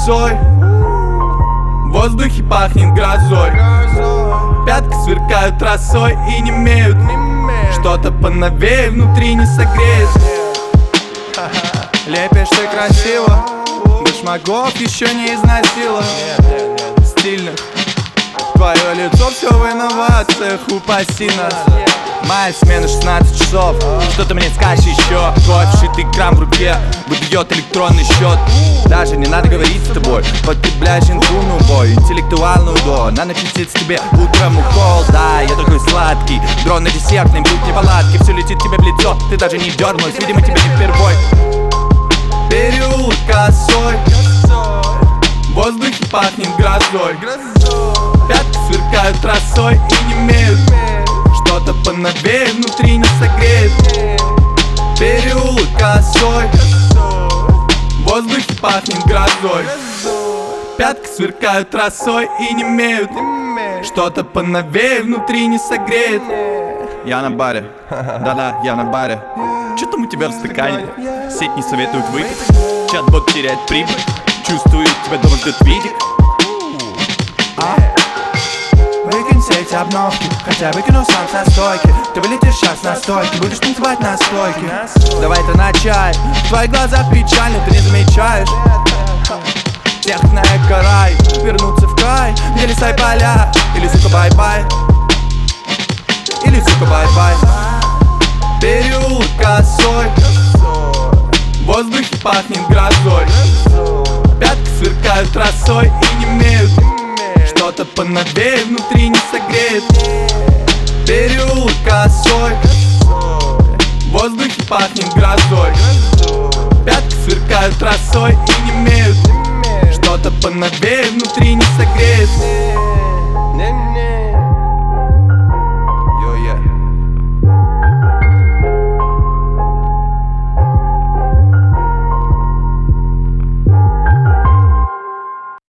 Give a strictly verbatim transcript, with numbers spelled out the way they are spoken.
косой, в воздухе пахнет грозой. Пятки сверкают росой и не имеют. Что-то поновее внутри не согреет. Лепишь ты красиво, башмаков еще не износила. Стильных. Твое лицо все в инновациях, упаси нас. Моя смена шестнадцать часов. Что-то мне скажешь еще. Твой вшитый экран в руке выдает электронный счет. Даже не надо говорить с тобой. Потребляешь инфу бой, интеллектуальную до. Надо чистить тебе утром укол. Да, я такой сладкий. Дрон на десертный, будут неполадки. Все летит тебе в лицо, ты даже не дернулась. Видимо, тебе не впервой. Переулок косой, в воздухе пахнет грозой. Пятки сверкают росой и не имеют. Что-то поновее внутри не согреет. Переулок косой, в воздухе пахнет грозой. Пятки сверкают росой и не имеют. Что-то поновее внутри не согреет. Я на баре, да-да, я на баре. Что там у тебя в стакане? Сеть не советует выпить. Чат-бот теряет прибыль. Чувствую, тебя дома ждет видик. А? Выкинь все эти обновки, хотя выкину сам со стойки. Ты вылетишь сейчас на стойке, будешь танцевать на стойке. Давай-то на чай, твои глаза печальны, ты не замечаешь. Техно эко-рай, вернуться в край, где леса и поля. Или сука бай-бай, или сука бай-бай. Переулок косой, в воздухе пахнет грозой. Пятки сверкают росой и не имеют. Что-то поновее внутри не согреет. Переулок косой, в воздухе пахнет грозой. Пятки сверкают росой и не имеют. Что-то поновее внутри не согреет.